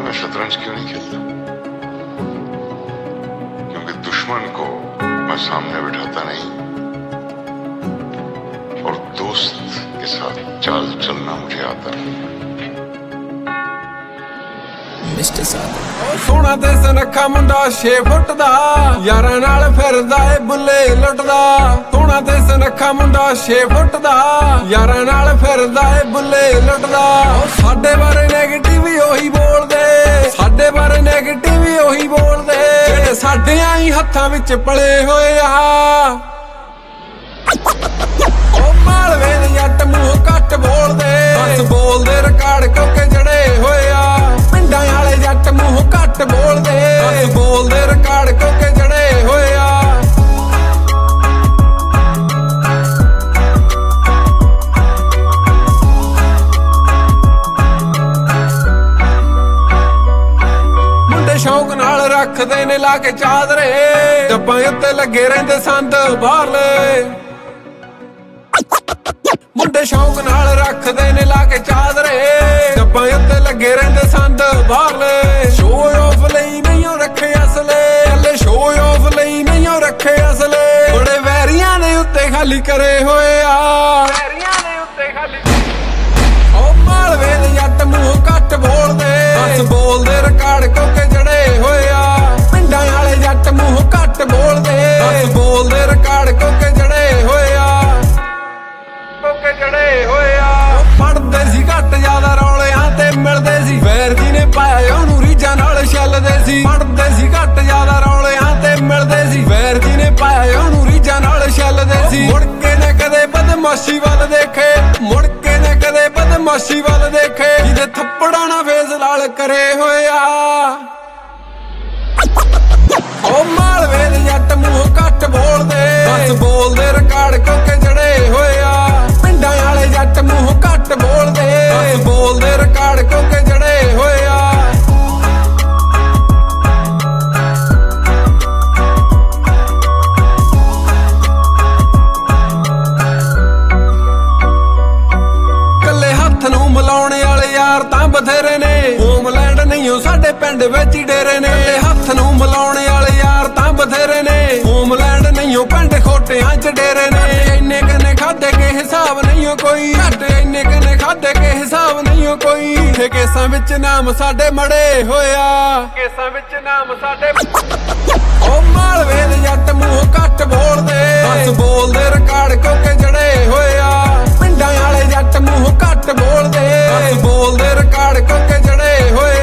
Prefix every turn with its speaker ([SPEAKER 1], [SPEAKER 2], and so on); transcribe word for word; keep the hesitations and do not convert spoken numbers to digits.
[SPEAKER 1] मैं शतरंज क्यों नहीं खेलता? क्योंकि दुश्मन को मैं सामने बिठाता नहीं और दोस्त के साथ चाल चलना मुझे आता है।
[SPEAKER 2] मिस्टर साहब
[SPEAKER 3] सोना ते सुनखा मुंडा छे फुट दा यारां नाल फिरदा ए बुल्ले लुटदा। सोना ते सुनखा मुंडा छे फुट दा यारां नाल फिरदा ए बुल्ले लुटदा। साडे बारे नेगेटिव ओही बोलदे, साडे बारे नेगेटिव ओही बोलदे जेड़े साडे आई हत्थां विच पले होए आ। ओ मालवे दे जट मूंह घट बोलदे, बस बोलदे रिकार्ड क्योंकि जड़े होए आ। पिंडां वाले जट मूंह घट बोलदे, बस बोलदे रिकार्ड क्योंकि जड़े होए आ। मुंडे शौक नाल रखदे ने ला के चादरे, डब्बां उत्ते लगे रहिंदे संद बाहरले। मुंडे शौक नाल रखदे ने ला के चादरे, डब्बां उत्ते लगे रहिंदे संद बाहरले। शो ऑफ लई नहीं रखे असले, हले शो ऑफ लई नहीं रखे असले। बड़े वैरियां ने उत्ते खाली करे होए आ, वैरियां ने उत्ते खाली। ओ मालवे दे जट मूंह घट बोलदे, बस बोलदे रिकार्ड क्योंकि जड़े होए आ। पिंडां वाले जट मूंह घट बोलदे, बस बोलदे रिकार्ड क्योंकि जड़े होए आ। जड़े होए आ पढ़दे सी घट ज्यादा रौलियां ते मिलदे सी, वैर जी ने पाया ओनू रीझां नाल छलदे सी। पढ़दे सी घट ज्यादा रौलियां ते मिलदे सी, वैर जी ने पाया ओनू रीझां नाल छलदे सी। मुड़ के ने कदे बदमाशी वल देखे, मुड़ के ने कदे बदमाशी वल देखे जिदे थप्पड़ां ना फेस लाल करे होए आ। ओ मालवे दे जट मूंह घट बोलदे, बस बोलदे रिकार्ड क्योंकि जड़े होए आ। पिंडां वाले जट मूंह घट बोलदे, बस बोलदे रिकार्ड क्योंकि जड़े होए आ। कल्ले हत्थ नूं मिलाउणे वाले यार तां बथेरे ने, होमलैंड नहीं हो साडे पिंड विच ही डेरे ने। कल्ले हत्थ नूं मिलाउणे वाले यार तां बथेरे ने, होमलैंड नहीं हो पिंड खोटियां च डेरे ने। इन्ने कने खादे के हिसाब नहीं हो कोई, घट इन्ने कने खादे के हिसाब नहीं हो कोई। इत्थे केसां विच नाम साडे मड़े होया, केसां विच नाम साडे। ओ मालवे दे जट मूंह घट बोलदे, बस बोलदे रिकार्ड क्योंकि जड़े होया। पिंडां वाले जट मूंह घट बोलदे, बस बोलदे रिकार्ड क्योंकि जड़े होए।